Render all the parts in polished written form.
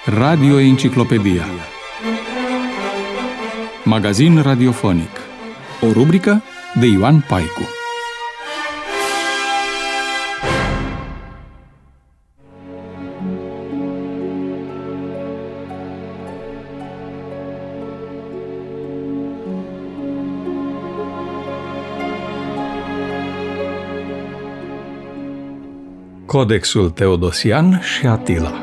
Radio Enciclopedia. Magazin radiofonic. O rubrică de Ioan Paicu. Codexul Teodosian și Atila.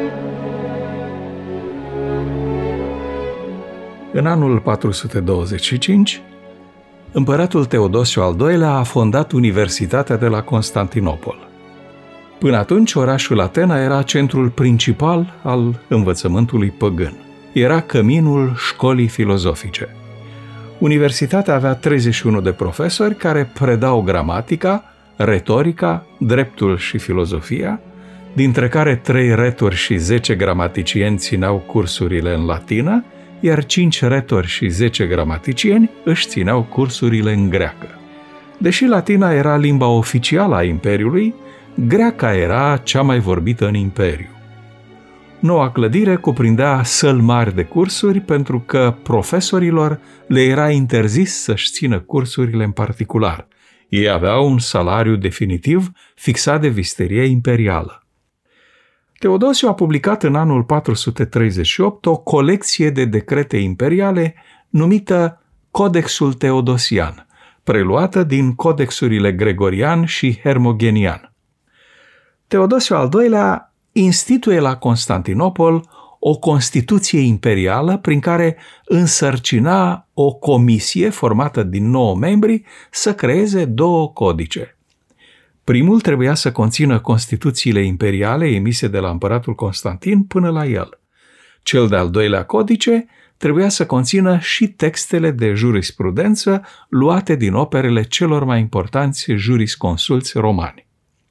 În anul 425, împăratul Teodosiu al II-lea a fondat Universitatea de la Constantinopol. Până atunci, orașul Atena era centrul principal al învățământului păgân. Era căminul școlii filozofice. Universitatea avea 31 de profesori care predau gramatica, retorica, dreptul și filozofia, dintre care 3 retori și 10 gramaticieni țineau cursurile în latină, iar 5 retori și 10 gramaticieni își țineau cursurile în greacă. Deși latina era limba oficială a Imperiului, greaca era cea mai vorbită în Imperiu. Noua clădire cuprindea săli mari de cursuri pentru că profesorilor le era interzis să-și țină cursurile în particular. Ei aveau un salariu definitiv fixat de visteria imperială. Teodosiu a publicat în anul 438 o colecție de decrete imperiale numită Codexul Teodosian, preluată din codexurile Gregorian și Hermogenian. Teodosiu al II-lea instituie la Constantinopol o Constituție imperială prin care însărcina o comisie formată din 9 membri să creeze 2 codice. Primul trebuia să conțină Constituțiile imperiale emise de la împăratul Constantin până la el. Cel de-al 2-lea codice trebuia să conțină și textele de jurisprudență luate din operele celor mai importanți jurisconsulți romani.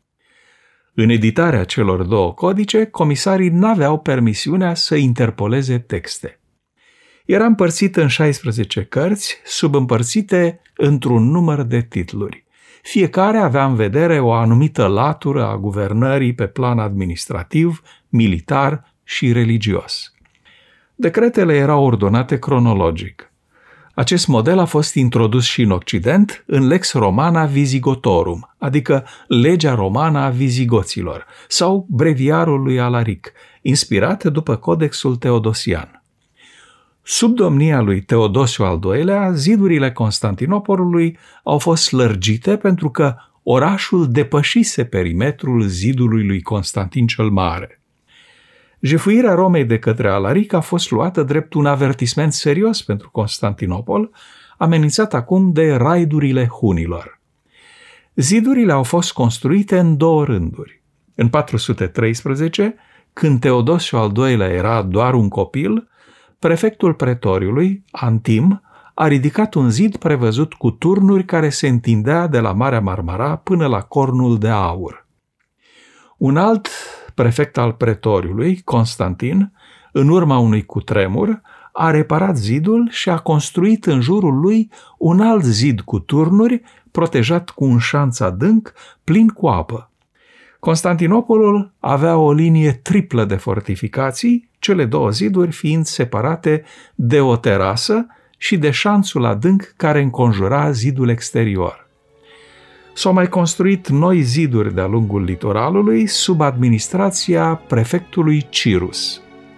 În editarea celor 2 codice, comisarii n-aveau permisiunea să interpoleze texte. Era împărțit în 16 cărți, subîmpărțite într-un număr de titluri. Fiecare avea în vedere o anumită latură a guvernării pe plan administrativ, militar și religios. Decretele erau ordonate cronologic. Acest model a fost introdus și în Occident în Lex Romana Visigotorum, adică legea romană a vizigoților, sau breviarul lui Alaric, inspirat după Codexul Teodosian. Sub domnia lui Teodosiu al II-lea, zidurile Constantinopolului au fost lărgite pentru că orașul depășise perimetrul zidului lui Constantin cel Mare. Jefuirea Romei de către Alaric a fost luată drept un avertisment serios pentru Constantinopol, amenințat acum de raidurile hunilor. Zidurile au fost construite în 2 rânduri. În 413, când Teodosiu al II-lea era doar un copil, prefectul pretoriului, Antim, a ridicat un zid prevăzut cu turnuri care se întindea de la Marea Marmara până la Cornul de Aur. Un alt prefect al pretoriului, Constantin, în urma unui cutremur, a reparat zidul și a construit în jurul lui un alt zid cu turnuri, protejat cu un șanț adânc, plin cu apă. Constantinopolul avea o linie triplă de fortificații, cele 2 ziduri fiind separate de o terasă și de șanțul adânc care înconjura zidul exterior. S-au mai construit noi ziduri de-a lungul litoralului sub administrația prefectului Cirus.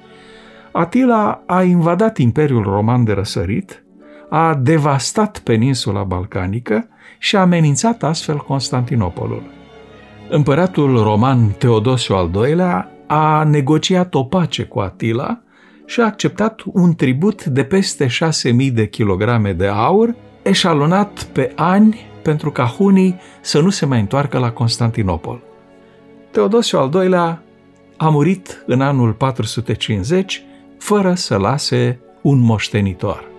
Atila a invadat Imperiul Roman de răsărit, a devastat peninsula balcanică și a amenințat astfel Constantinopolul. Împăratul roman Teodosiu al II-lea a negociat o pace cu Atila și a acceptat un tribut de peste 6.000 de kilograme de aur, eșalonat pe ani pentru ca hunii să nu se mai întoarcă la Constantinopol. Teodosiu al II-lea a murit în anul 450 fără să lase un moștenitor.